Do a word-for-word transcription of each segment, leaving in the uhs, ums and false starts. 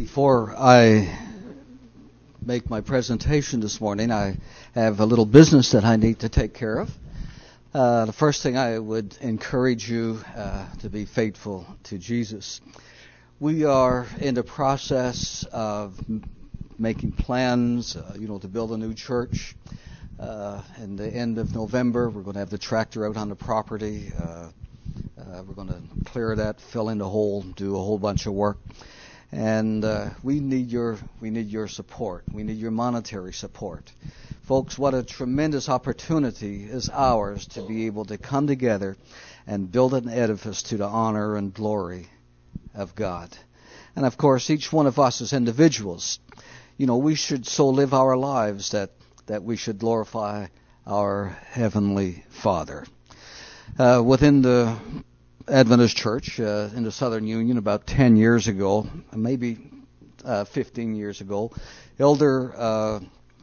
Before I make my presentation this morning, I have a little business that I need to take care of. Uh, the first thing I would encourage you uh, to be faithful to Jesus. We are in the process of m- making plans, uh, you know, to build a new church. Uh, in the end of November, we're going to have the tractor out on the property. Uh, uh, we're going to clear that, fill in the hole, do a whole bunch of work. And uh, we need your we need your support. We need your monetary support. Folks, what a tremendous opportunity is ours to be able to come together and build an edifice to the honor and glory of God. And of course, each one of us as individuals, you know, we should so live our lives that, that we should glorify our Heavenly Father. Uh, within the Adventist Church uh, in the Southern Union about ten years ago, maybe uh, fifteen years ago, Elder, uh,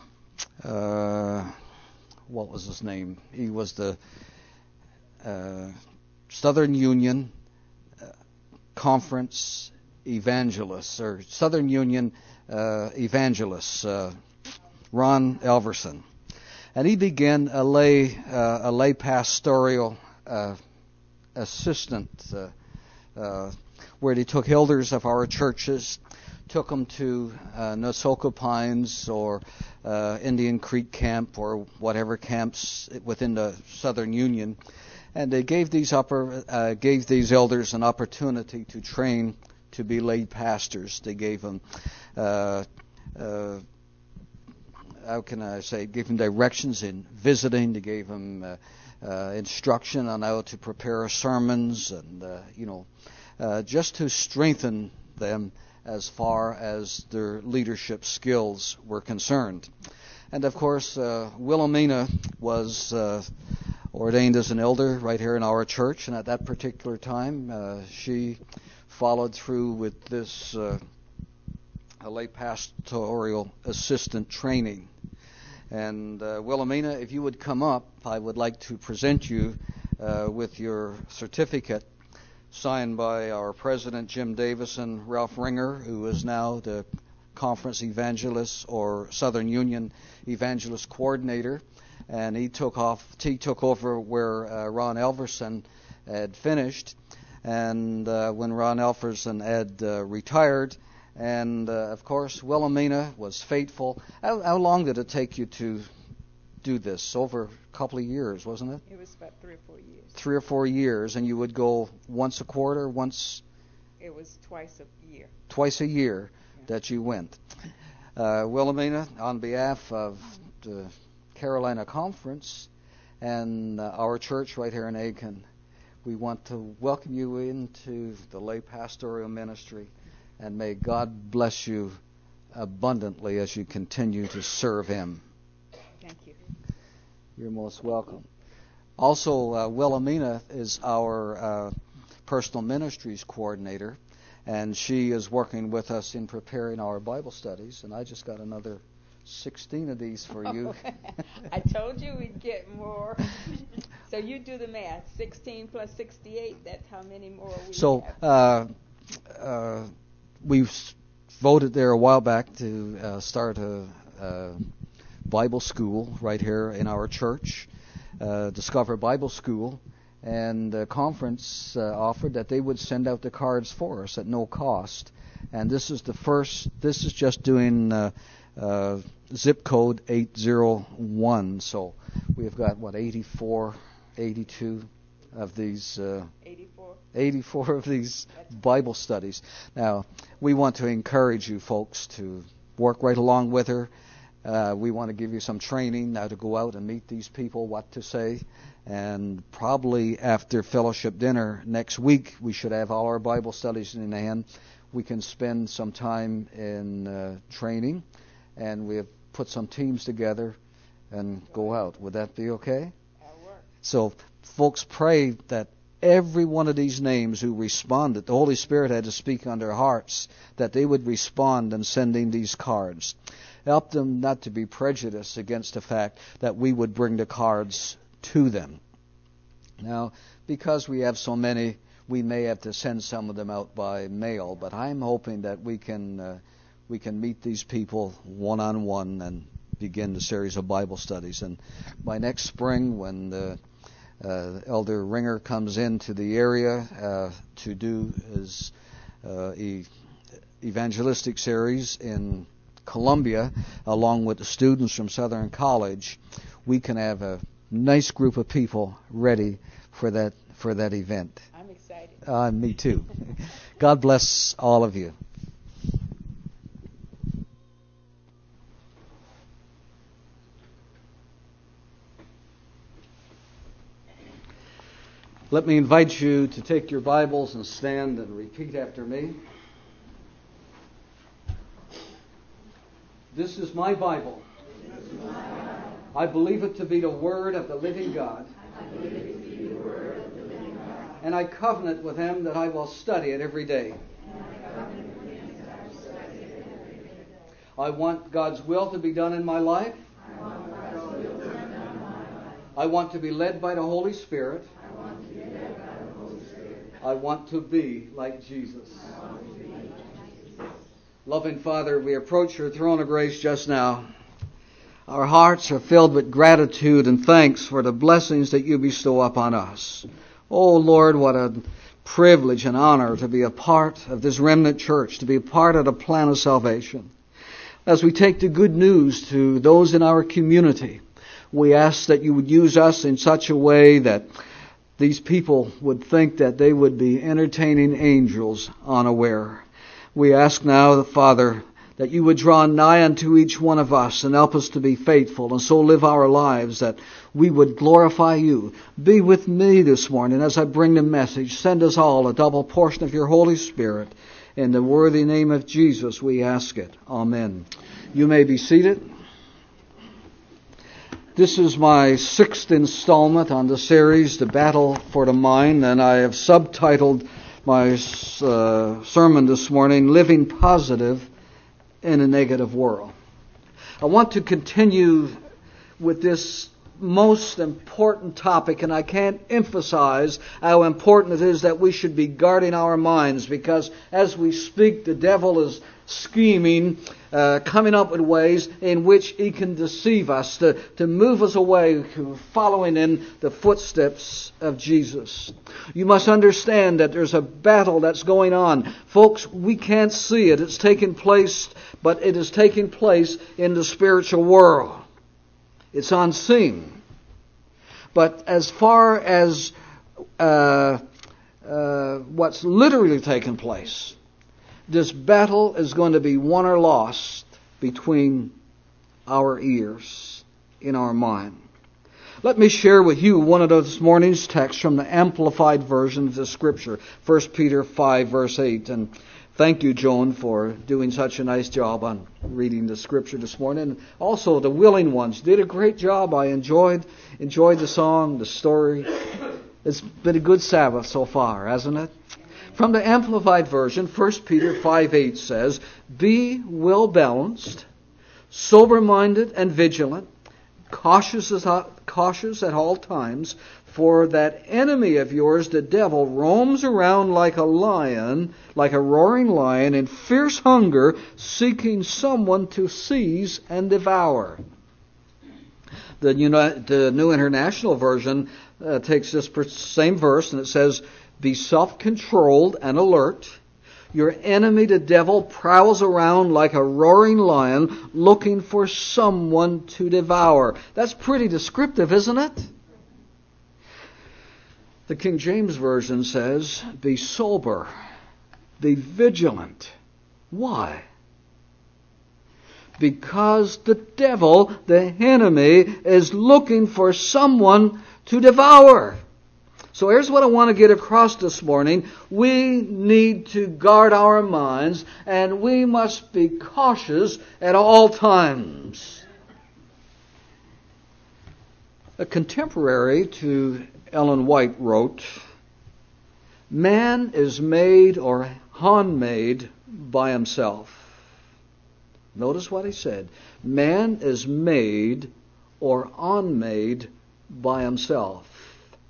uh, what was his name? He was the uh, Southern Union uh, Conference Evangelist, or Southern Union uh, Evangelist, uh, Ron Elverson. And he began a lay, uh, a lay pastoral uh assistant, uh, uh, where they took elders of our churches, took them to uh, Nasoka Pines or uh, Indian Creek Camp or whatever camps within the Southern Union, and they gave these upper uh, gave these elders an opportunity to train to be lay pastors. They gave them, uh, uh, how can I say, gave them directions in visiting. They gave them Uh, Uh, instruction on how to prepare sermons and, uh, you know, uh, just to strengthen them as far as their leadership skills were concerned. And, of course, uh, Wilhelmina was uh, ordained as an elder right here in our church, and at that particular time uh, she followed through with this uh, lay pastoral assistant training. And uh, Wilhelmina, if you would come up, I would like to present you uh, with your certificate signed by our president, Jim Davis, and Ralph Ringer, who is now the conference evangelist or Southern Union evangelist coordinator. And he took off. He took over where uh, Ron Elverson had finished. And uh, when Ron Elverson had uh, retired, And, uh, of course, Wilhelmina was faithful. How, how long did it take you to do this? Over a couple of years, wasn't it? It was about three or four years. Three or four years, and you would go once a quarter, once... It was twice a year. Twice a year yeah. that you went. Uh, Wilhelmina, on behalf of the Carolina Conference and uh, our church right here in Aiken, we want to welcome you into the lay pastoral ministry. And may God bless you abundantly as you continue to serve Him. Thank you. You're most welcome. Also, uh, Wilhelmina is our uh, personal ministries coordinator, and she is working with us in preparing our Bible studies. And I just got another sixteen of these for you. I told you we'd get more. So you do the math. sixteen plus sixty-eight, that's how many more we so, have. So, uh, uh, we voted there a while back to uh, start a, a Bible school right here in our church, uh, Discover Bible School, and the conference uh, offered that they would send out the cards for us at no cost. And this is the first, this is just doing uh, uh, zip code eight zero one. So we've got, what, eighty-four, eighty-two of these... Uh, eighty-four. eighty-four of these Bible studies. Now, we want to encourage you folks to work right along with her. Uh, we want to give you some training now to go out and meet these people, what to say. And probably after fellowship dinner next week, we should have all our Bible studies in hand. We can spend some time in uh, training, and we have put some teams together and go out. Would that be okay? That'll work. So, folks, pray that every one of these names who responded, the Holy Spirit had to speak on their hearts, that they would respond in sending these cards. Help them not to be prejudiced against the fact that we would bring the cards to them. Now, because we have so many, we may have to send some of them out by mail, but I'm hoping that we can uh, we can meet these people one-on-one and begin the series of Bible studies. And by next spring, when the uh, Elder Ringer comes into the area uh, to do his uh, e- evangelistic series in Columbia, along with the students from Southern College, we can have a nice group of people ready for that for that event. I'm excited. Uh, me too. God bless all of you. Let me invite you to take your Bibles and stand and repeat after me. This is my Bible. I believe it to be the Word of the living God. And I covenant with Him that I will study it every day. I want God's will to be done in my life. I want to be led by the Holy Spirit. I want to be like Jesus. Loving Father, we approach your throne of grace just now. Our hearts are filled with gratitude and thanks for the blessings that you bestow upon us. Oh Lord, what a privilege and honor to be a part of this remnant church, to be a part of the plan of salvation. As we take the good news to those in our community, we ask that you would use us in such a way that these people would think that they would be entertaining angels unaware. We ask now, Father, that you would draw nigh unto each one of us and help us to be faithful and so live our lives that we would glorify you. Be with me this morning as I bring the message. Send us all a double portion of your Holy Spirit. In the worthy name of Jesus we ask it. Amen. You may be seated. This is my sixth installment on the series, The Battle for the Mind, and I have subtitled my uh, sermon this morning, Living Positive in a Negative World. I want to continue with this most important topic, and I can't emphasize how important it is that we should be guarding our minds, because as we speak, the devil is scheming, uh, coming up with ways in which he can deceive us, to, to move us away to following in the footsteps of Jesus. You must understand that there's a battle that's going on. Folks, we can't see it. It's taking place, but it is taking place in the spiritual world. It's unseen. But as far as uh, uh, what's literally taking place, this battle is going to be won or lost between our ears, in our mind. Let me share with you one of this morning's texts from the Amplified Version of the Scripture, First Peter five, verse eight. And thank you, Joan, for doing such a nice job on reading the Scripture this morning. Also, the willing ones did a great job. I enjoyed enjoyed the song, the story. It's been a good Sabbath so far, hasn't it? From the Amplified Version, First Peter five eight says, "Be well balanced, sober-minded and vigilant, cautious as, cautious at all times, for that enemy of yours, the devil, roams around like a lion, like a roaring lion, in fierce hunger, seeking someone to seize and devour." The, the New International Version uh, takes this same verse and it says, "Be self-controlled and alert. Your enemy, the devil, prowls around like a roaring lion looking for someone to devour." That's pretty descriptive, isn't it? The King James Version says, "Be sober, be vigilant." Why? Because the devil, the enemy, is looking for someone to devour. So here's what I want to get across this morning. We need to guard our minds, and we must be cautious at all times. A contemporary to Ellen White wrote, "Man is made or handmade by himself." Notice what he said. Man is made or unmade by himself.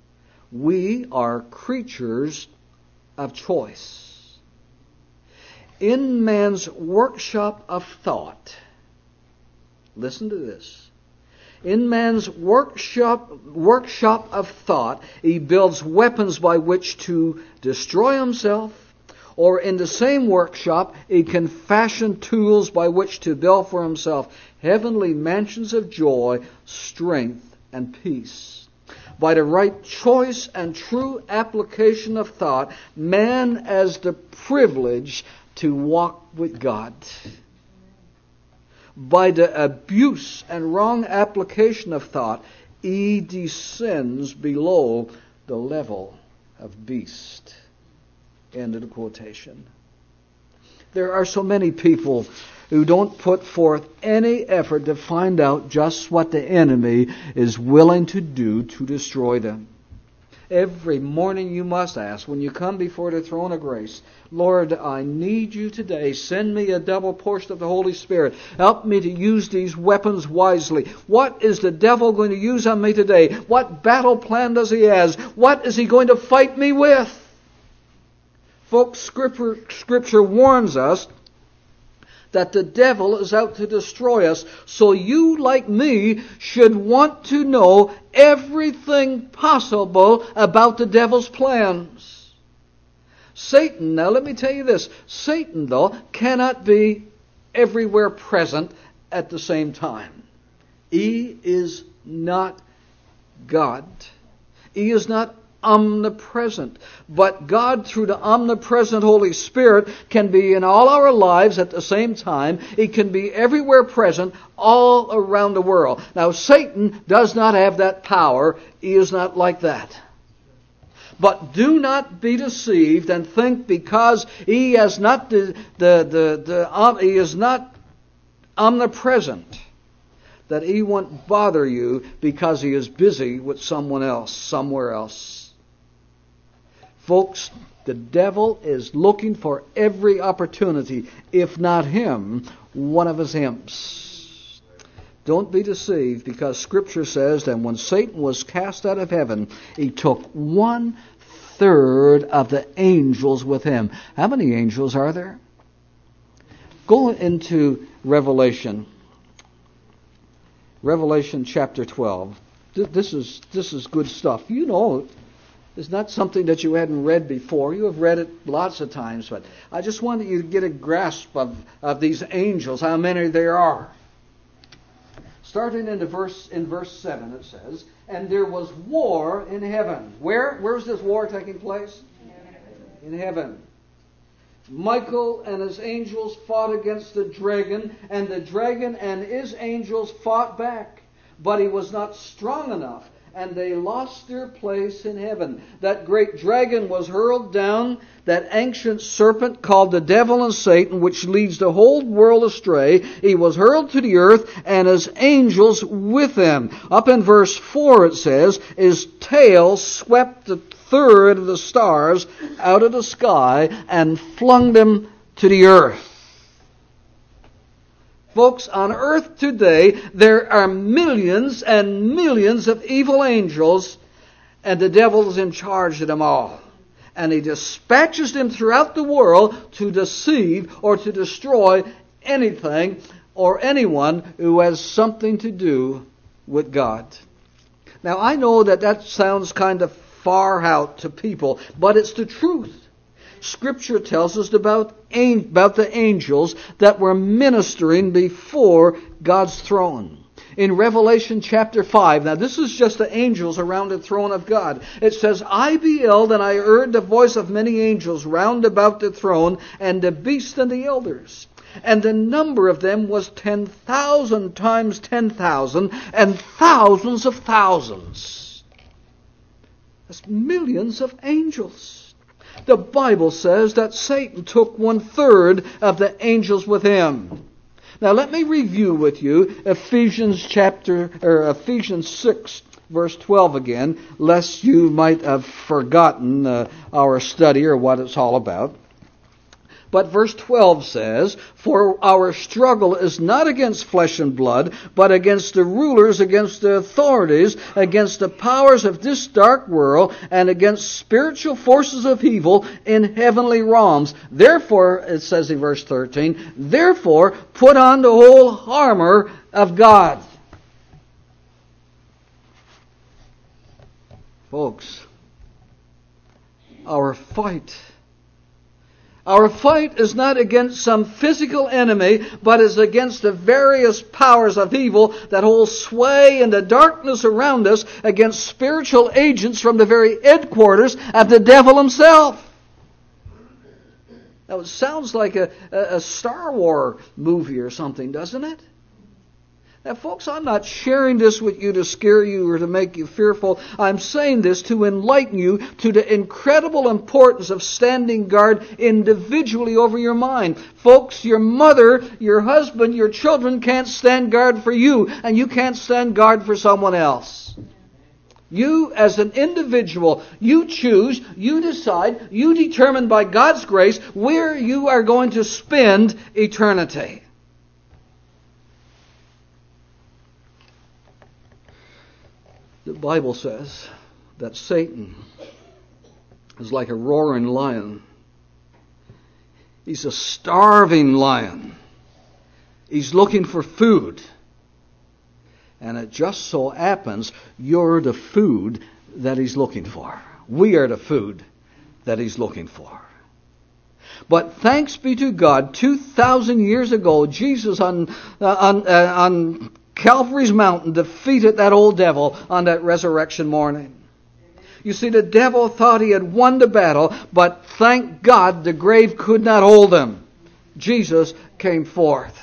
We are creatures of choice. In man's workshop of thought, listen to this. In man's workshop, workshop of thought, he builds weapons by which to destroy himself, or in the same workshop, he can fashion tools by which to build for himself heavenly mansions of joy, strength, and peace. By the right choice and true application of thought, man has the privilege to walk with God. By the abuse and wrong application of thought, he descends below the level of beast. End of the quotation. There are so many people who don't put forth any effort to find out just what the enemy is willing to do to destroy them. Every morning you must ask, when you come before the throne of grace, Lord, I need you today. Send me a double portion of the Holy Spirit. Help me to use these weapons wisely. What is the devil going to use on me today? What battle plan does he have? What is he going to fight me with? Folks, Scripture, Scripture warns us that the devil is out to destroy us. So you, like me, should want to know everything possible about the devil's plans. Satan, now let me tell you this. Satan, though, cannot be everywhere present at the same time. He is not God. He is not omnipresent. But God, through the omnipresent Holy Spirit, can be in all our lives at the same time. He can be everywhere present, all around the world. Now, Satan does not have that power. He is not like that. But do not be deceived and think because he has not the the the, the um, he is not omnipresent that he won't bother you because he is busy with someone else, somewhere else. Folks, the devil is looking for every opportunity, if not him, one of his imps. Don't be deceived, because Scripture says that when Satan was cast out of heaven, he took one third of the angels with him. How many angels are there? Go into Revelation. Revelation chapter twelve. This is, this is good stuff. You know, it's not something that you hadn't read before. You have read it lots of times, but I just wanted you to get a grasp of, of these angels, how many there are. Starting in the verse in verse seven, it says, "And there was war in heaven." Where? Where's this war taking place? In heaven. In heaven. Michael and his angels fought against the dragon, and the dragon and his angels fought back. But he was not strong enough, and they lost their place in heaven. That great dragon was hurled down, that ancient serpent called the devil and Satan, which leads the whole world astray. He was hurled to the earth, and his angels with him. Up in verse four it says, his tail swept the third of the stars out of the sky and flung them to the earth. Folks, on earth today, there are millions and millions of evil angels, and the devil is in charge of them all. And he dispatches them throughout the world to deceive or to destroy anything or anyone who has something to do with God. Now, I know that that sounds kind of far out to people, but it's the truth. Scripture tells us about, about the angels that were ministering before God's throne. In Revelation chapter five, now this is just the angels around the throne of God. It says, "I beheld, and I heard the voice of many angels round about the throne, and the beast and the elders. And the number of them was ten thousand times ten thousand, and thousands of thousands." That's millions of angels. The Bible says that Satan took one third of the angels with him. Now let me review with you Ephesians chapter or Ephesians six verse twelve again, lest you might have forgotten uh, our study or what it's all about. But verse twelve says, "For our struggle is not against flesh and blood, but against the rulers, against the authorities, against the powers of this dark world, and against spiritual forces of evil in heavenly realms. Therefore," it says in verse thirteen, "therefore put on the whole armor of God." Folks, our fight Our fight is not against some physical enemy, but is against the various powers of evil that hold sway in the darkness around us, against spiritual agents from the very headquarters of the devil himself. Now it sounds like a, a, a Star Wars movie or something, doesn't it? Now, folks, I'm not sharing this with you to scare you or to make you fearful. I'm saying this to enlighten you to the incredible importance of standing guard individually over your mind. Folks, your mother, your husband, your children can't stand guard for you, and you can't stand guard for someone else. You, as an individual, you choose, you decide, you determine by God's grace where you are going to spend eternity. The Bible says that Satan is like a roaring lion. He's a starving lion. He's looking for food. And it just so happens you're the food that he's looking for. We are the food that he's looking for. But thanks be to God, two thousand years ago, Jesus on uh, on uh, on Calvary's mountain defeated that old devil on that resurrection morning. You see, the devil thought he had won the battle, but thank God the grave could not hold him. Jesus came forth.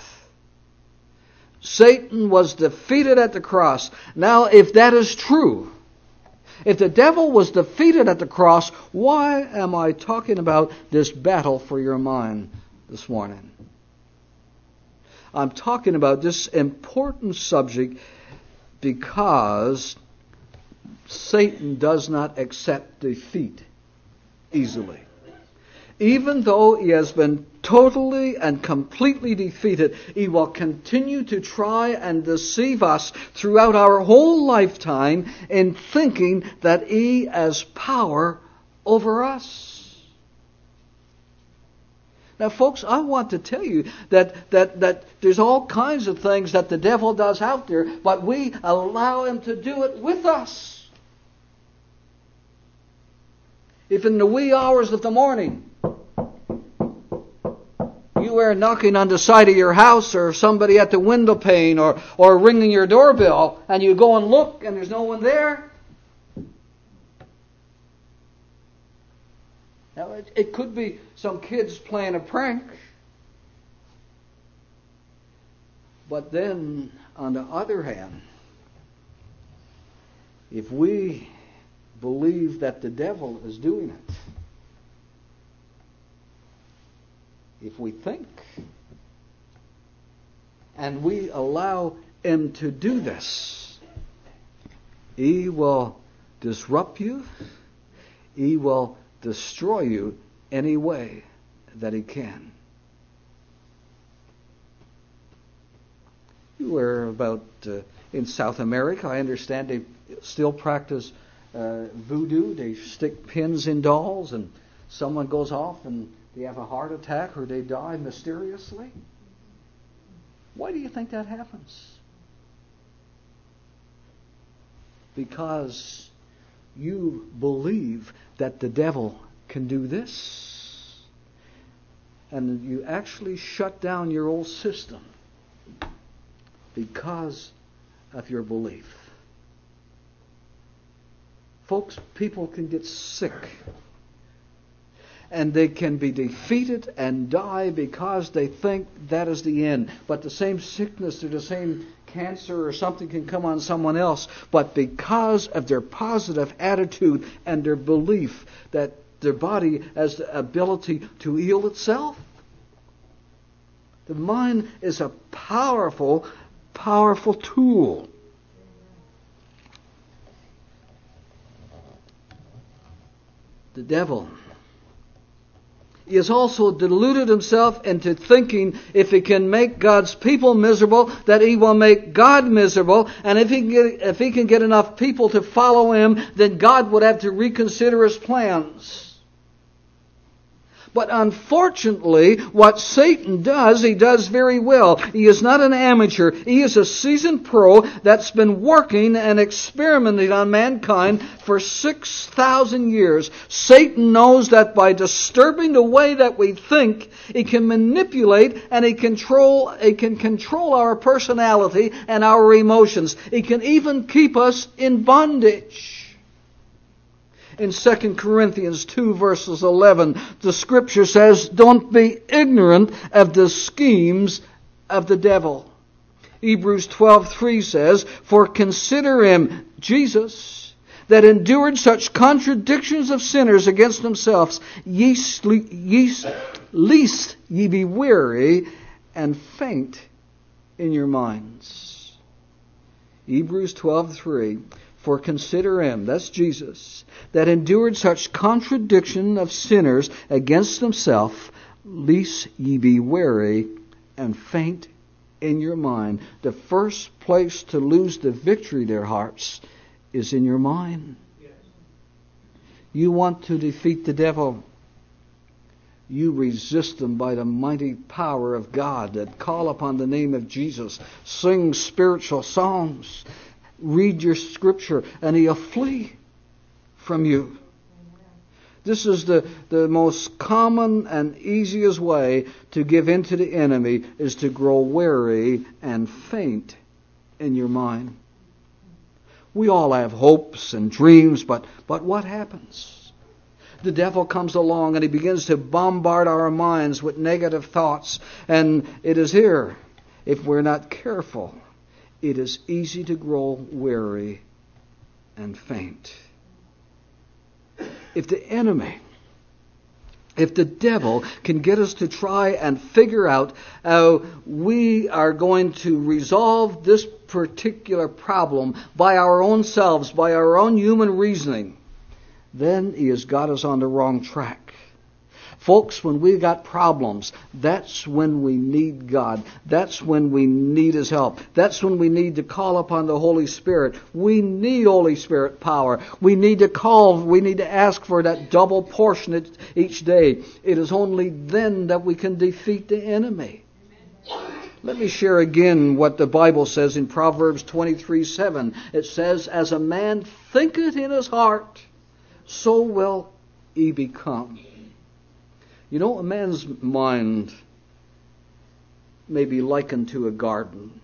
Satan was defeated at the cross. Now, if that is true, if the devil was defeated at the cross, why am I talking about this battle for your mind this morning? I'm talking about this important subject because Satan does not accept defeat easily. Even though he has been totally and completely defeated, he will continue to try and deceive us throughout our whole lifetime in thinking that he has power over us. Now, folks, I want to tell you that, that, that there's all kinds of things that the devil does out there, but we allow him to do it with us. If in the wee hours of the morning you are knocking on the side of your house, or somebody at the window pane, or, or ringing your doorbell, and you go and look and there's no one there, now, it, it could be some kids playing a prank. But then, on the other hand, if we believe that the devil is doing it, if we think, and we allow him to do this, he will disrupt you, he will destroy you any way that he can. You were about uh, in South America. I understand they still practice uh, voodoo. They stick pins in dolls, and someone goes off and they have a heart attack or they die mysteriously. Why do you think that happens? Because you believe that the devil can do this, and you actually shut down your old system because of your belief. Folks, people can get sick, and they can be defeated and die because they think that is the end. But the same sickness or the same cancer or something can come on someone else, but because of their positive attitude and their belief that their body has the ability to heal itself. The mind is a powerful, powerful tool. The devil he has also deluded himself into thinking if he can make God's people miserable, that he will make God miserable. And if he can get, if he can get enough people to follow him, then God would have to reconsider his plans. But unfortunately, what Satan does, he does very well. He is not an amateur. He is a seasoned pro that's been working and experimenting on mankind for six thousand years. Satan knows that by disturbing the way that we think, he can manipulate and he control, he can control our personality and our emotions. He can even keep us in bondage. In Second Corinthians two verses eleven, the Scripture says, don't be ignorant of the schemes of the devil. Hebrews twelve three says, for consider him, Jesus, that endured such contradictions of sinners against themselves, yeast, yeast, lest ye be weary and faint in your minds. Hebrews twelve three. For consider him, that's Jesus, that endured such contradiction of sinners against himself, lest ye be weary and faint in your mind. The first place to lose the victory, dear hearts, is in your mind. Yes. You want to defeat the devil. You resist them by the mighty power of God, that call upon the name of Jesus, sing spiritual songs, read your Scripture, and he'll flee from you. This is the, the most common and easiest way to give in to the enemy, is to grow weary and faint in your mind. We all have hopes and dreams, but, but what happens? The devil comes along and he begins to bombard our minds with negative thoughts. And it is here, if we're not careful, it is easy to grow weary and faint. If the enemy, if the devil can get us to try and figure out how we are going to resolve this particular problem by our own selves, by our own human reasoning, then he has got us on the wrong track. Folks, when we've got problems, that's when we need God. That's when we need his help. That's when we need to call upon the Holy Spirit. We need Holy Spirit power. We need to call, we need to ask for that double portion each day. It is only then that we can defeat the enemy. Let me share again what the Bible says in Proverbs twenty-three seven. It says, as a man thinketh in his heart, so will he become. You know, a man's mind may be likened to a garden,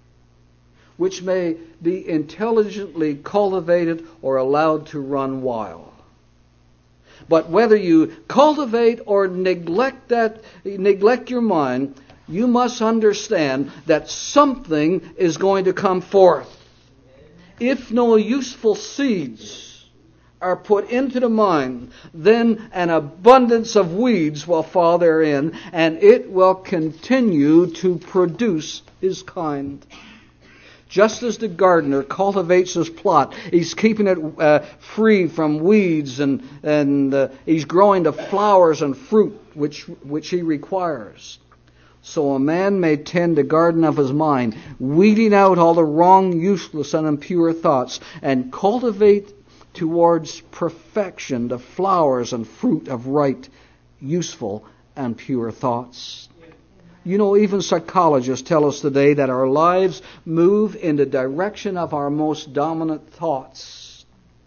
which may be intelligently cultivated or allowed to run wild. But whether you cultivate or neglect that, neglect your mind, you must understand that something is going to come forth. If no useful seeds are put into the mind, then an abundance of weeds will fall therein, and it will continue to produce his kind. Just as the gardener cultivates his plot, he's keeping it uh, free from weeds, and and uh, he's growing the flowers and fruit which which he requires. So a man may tend the garden of his mind, weeding out all the wrong, useless, and impure thoughts, and cultivate towards perfection the flowers and fruit of right, useful, and pure thoughts. You know, even psychologists tell us today that our lives move in the direction of our most dominant thoughts.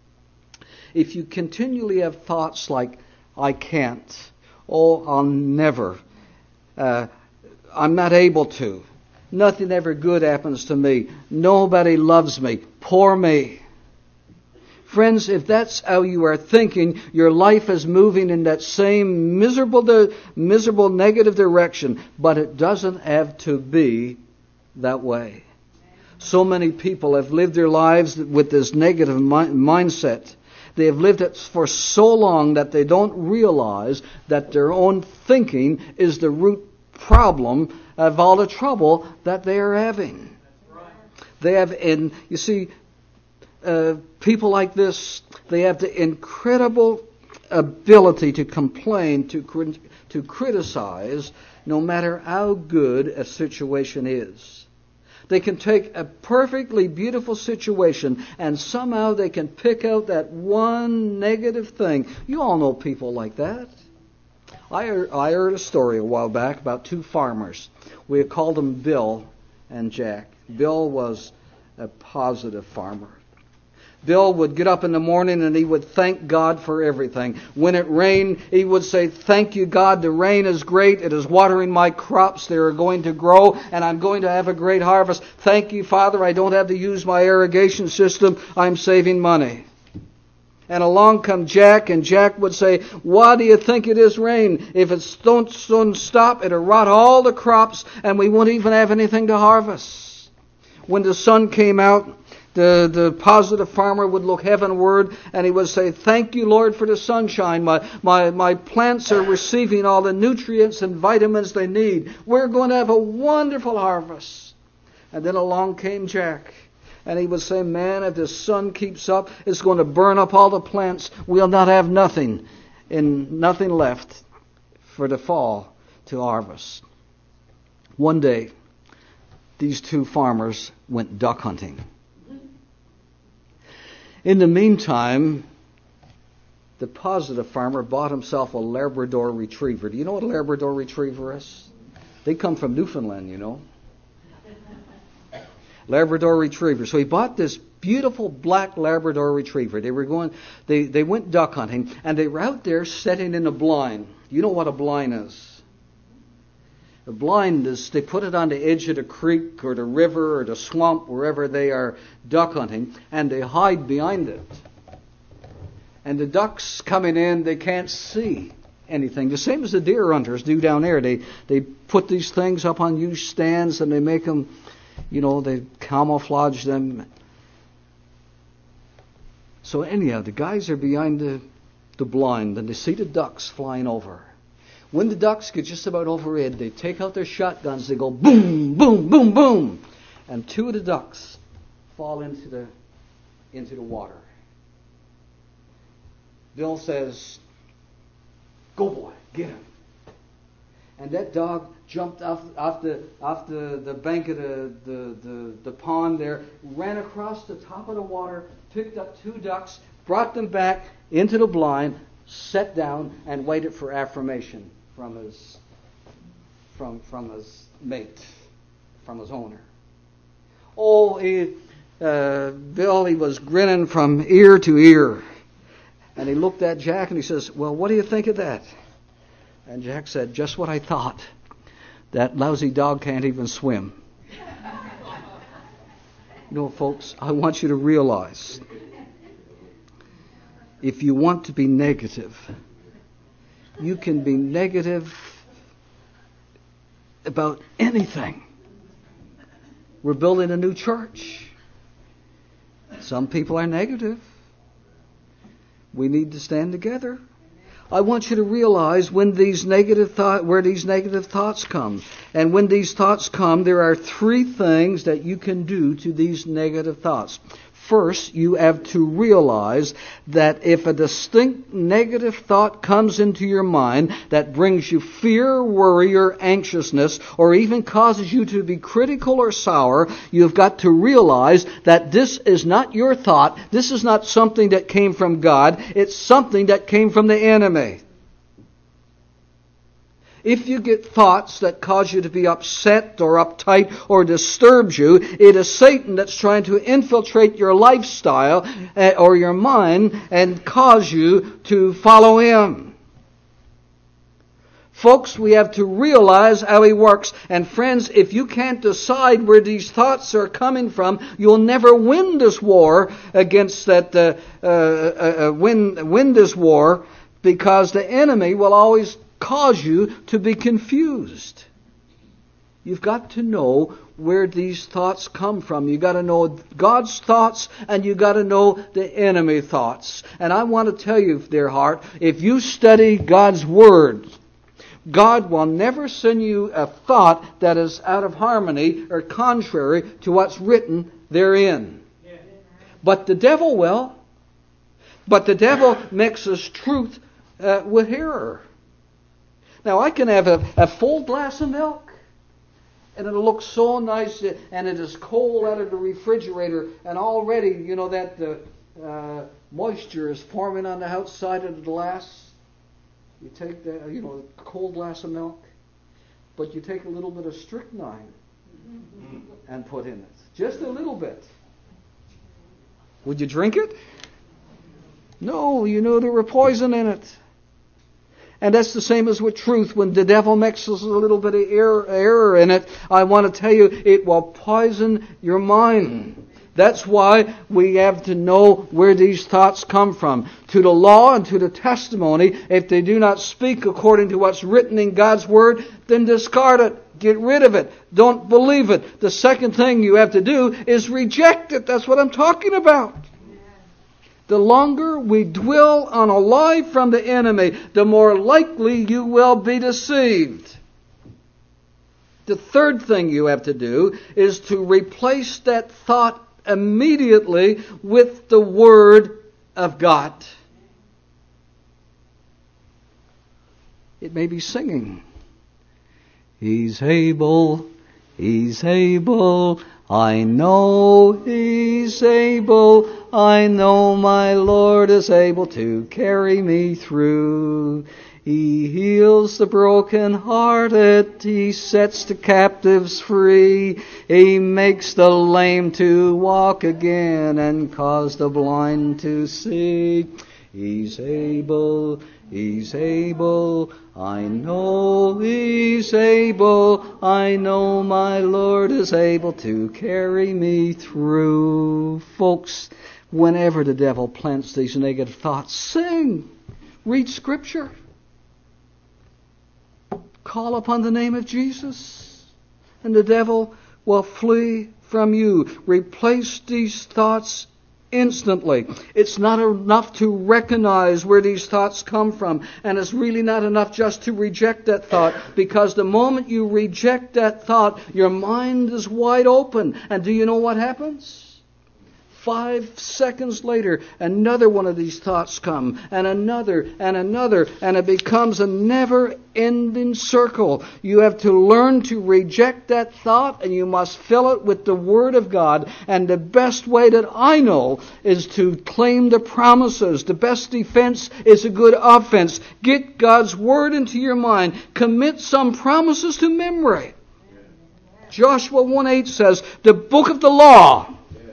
If you continually have thoughts like, I can't, oh, I'll never, uh, I'm not able to, nothing ever good happens to me, nobody loves me, poor me. Friends, if that's how you are thinking, your life is moving in that same miserable, miserable negative direction. But it doesn't have to be that way. So many people have lived their lives with this negative mi- mindset. They have lived it for so long that they don't realize that their own thinking is the root problem of all the trouble that they are having. They have, and you see, Uh, people like this, they have the incredible ability to complain, to to criticize no matter how good a situation is. They can take a perfectly beautiful situation and somehow they can pick out that one negative thing. You all know people like that. I heard, I heard a story a while back about two farmers. We called them Bill and Jack. Bill was a positive farmer. Bill would get up in the morning and he would thank God for everything. When it rained, he would say, "Thank you, God, the rain is great. It is watering my crops. They are going to grow and I'm going to have a great harvest. Thank you, Father, I don't have to use my irrigation system. I'm saving money." And along come Jack, and Jack would say, "Why do you think it is rain? If it don't, don't stop, it'll rot all the crops and we won't even have anything to harvest." When the sun came out, The, the positive farmer would look heavenward and he would say, "Thank you, Lord, for the sunshine. My, my, my plants are receiving all the nutrients and vitamins they need. We're going to have a wonderful harvest." And then along came Jack. And he would say, "Man, if the sun keeps up, it's going to burn up all the plants. We'll not have nothing and nothing left for the fall to harvest." One day, these two farmers went duck hunting. In the meantime, the positive farmer bought himself a Labrador Retriever. Do you know what a Labrador Retriever is? They come from Newfoundland, you know. Labrador Retriever. So he bought this beautiful black Labrador Retriever. They were going, they, they went duck hunting, and they were out there setting in a blind. You know what a blind is? The blind is, they put it on the edge of the creek or the river or the swamp, wherever they are duck hunting, and they hide behind it. And the ducks coming in, they can't see anything. The same as the deer hunters do down there. They they put these things up on huge stands and they make them, you know, they camouflage them. So anyhow, the guys are behind the, the blind and they see the ducks flying over. When the ducks get just about overhead, they take out their shotguns, they go boom, boom, boom, boom. And two of the ducks fall into the into the water. Bill says, "Go boy, get him." And that dog jumped off, off the off the, the bank of the, the, the, the pond there, ran across the top of the water, picked up two ducks, brought them back into the blind, sat down, and waited for affirmation from his from from his mate, from his owner. Oh, he, uh, Bill, he was grinning from ear to ear. And he looked at Jack and he says, "Well, what do you think of that?" And Jack said, "Just what I thought. That lousy dog can't even swim." You know, folks, I want you to realize, if you want to be negative, you can be negative about anything. We're building a new church. Some people are negative. We need to stand together. I want you to realize when these negative thought, where these negative thoughts come. And when these thoughts come, there are three things that you can do to these negative thoughts. First, you have to realize that if a distinct negative thought comes into your mind that brings you fear, worry, or anxiousness, or even causes you to be critical or sour, you've got to realize that this is not your thought. This is not something that came from God. It's something that came from the enemy. If you get thoughts that cause you to be upset or uptight or disturbs you, it is Satan that's trying to infiltrate your lifestyle or your mind and cause you to follow him. Folks, we have to realize how he works. And friends, if you can't decide where these thoughts are coming from, you'll never win this war against that, uh, uh, uh, win, win this war, because the enemy will always cause you to be confused. You've got to know where these thoughts come from. You've got to know God's thoughts and you've got to know the enemy thoughts. And I want to tell you, dear heart, if you study God's Word, God will never send you a thought that is out of harmony or contrary to what's written therein. But the devil will. But the devil mixes truth uh, with error. Now, I can have a, a full glass of milk, and it'll look so nice, and it is cold out of the refrigerator, and already, you know, that the uh, moisture is forming on the outside of the glass. You take the, you know, a cold glass of milk, but you take a little bit of strychnine and put in it. Just a little bit. Would you drink it? No, you know there were poison in it. And that's the same as with truth. When the devil mixes a little bit of error, error in it, I want to tell you, it will poison your mind. That's why we have to know where these thoughts come from. To the law and to the testimony, if they do not speak according to what's written in God's Word, then discard it. Get rid of it. Don't believe it. The second thing you have to do is reject it. That's what I'm talking about. The longer we dwell on a lie from the enemy, the more likely you will be deceived. The third thing you have to do is to replace that thought immediately with the Word of God. It may be singing. He's able, He's able, I know He's able, I know my Lord is able to carry me through. He heals the broken-hearted, He sets the captives free, He makes the lame to walk again and cause the blind to see. He's able, He's able, I know He's able, I know my Lord is able to carry me through. Folks, whenever the devil plants these negative thoughts, sing, read Scripture, call upon the name of Jesus, and the devil will flee from you. Replace these thoughts instantly. It's not enough to recognize where these thoughts come from, and it's really not enough just to reject that thought, because the moment you reject that thought, your mind is wide open. And do you know what happens? Five seconds later, another one of these thoughts come, and another, and another, and it becomes a never-ending circle. You have to learn to reject that thought, and you must fill it with the Word of God. And the best way that I know is to claim the promises. The best defense is a good offense. Get God's Word into your mind. Commit some promises to memory. Joshua one eight says, the book of the law,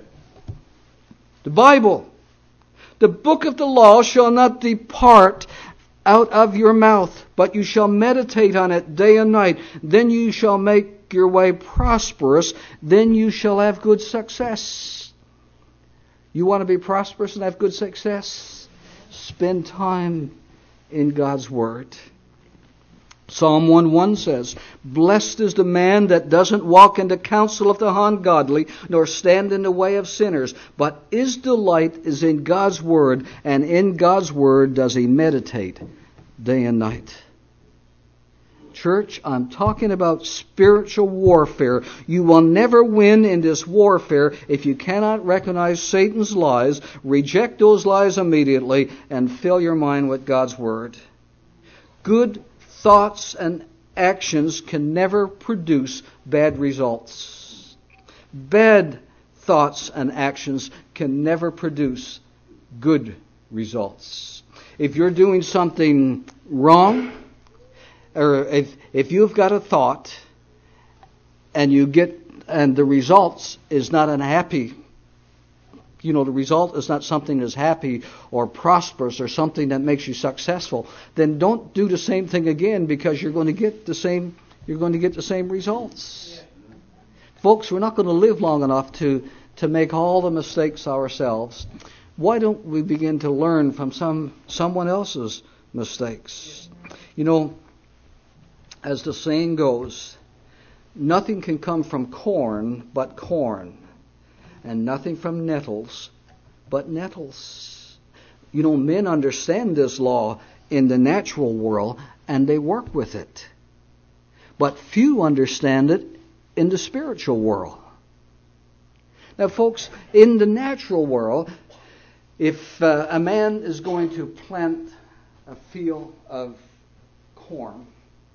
the Bible, the book of the law shall not depart out of your mouth, but you shall meditate on it day and night. Then you shall make your way prosperous. Then you shall have good success. You want to be prosperous and have good success? Spend time in God's Word. Psalm one one says, blessed is the man that doesn't walk in the counsel of the ungodly, nor stand in the way of sinners, but his delight is in God's Word, and in God's Word does he meditate day and night. Church, I'm talking about spiritual warfare. You will never win in this warfare if you cannot recognize Satan's lies, reject those lies immediately, and fill your mind with God's Word. Good thoughts and actions can never produce bad results. Bad thoughts and actions can never produce good results. If you're doing something wrong, or if if you've got a thought and you get and the results is not unhappy, you know, the result is not something that's happy or prosperous or something that makes you successful, then don't do the same thing again, because you're going to get the same you're going to get the same results. Yeah. Folks, we're not going to live long enough to to make all the mistakes ourselves. Why don't we begin to learn from some someone else's mistakes? You know, as the saying goes, nothing can come from corn but corn, and nothing from nettles but nettles. You know, men understand this law in the natural world, and they work with it. But few understand it in the spiritual world. Now, folks, in the natural world, if uh, a man is going to plant a field of corn,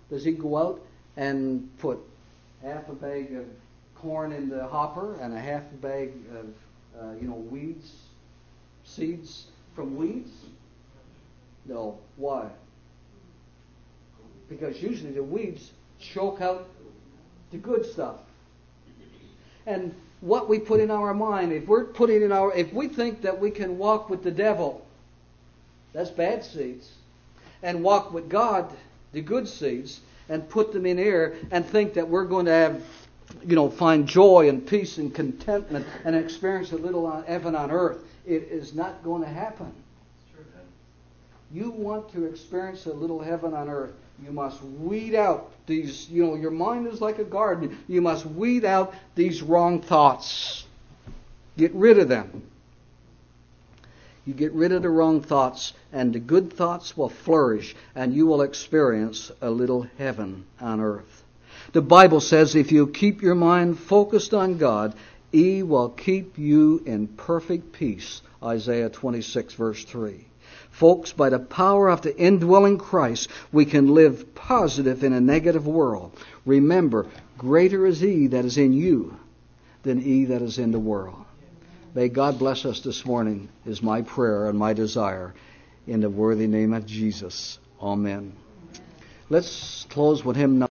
Does he go out and put half a bag of corn in the hopper and a half a bag of, uh, you know, weeds, seeds from weeds? No. Why? Because usually the weeds choke out the good stuff. And what we put in our mind, if we're putting in our, if we think that we can walk with the devil, that's bad seeds, and walk with God, the good seeds, and put them in air, and think that we're going to have, you know, find joy and peace and contentment and experience a little on heaven on earth, it is not going to happen. You want to experience a little heaven on earth, you must weed out these, you know, your mind is like a garden. You must weed out these wrong thoughts. Get rid of them. You get rid of the wrong thoughts, and the good thoughts will flourish, and you will experience a little heaven on earth. The Bible says if you keep your mind focused on God, He will keep you in perfect peace. Isaiah twenty-six, verse three. Folks, by the power of the indwelling Christ, we can live positive in a negative world. Remember, greater is He that is in you than he that is in the world. May God bless us this morning, is my prayer and my desire. In the worthy name of Jesus. Amen. Let's close with hymn number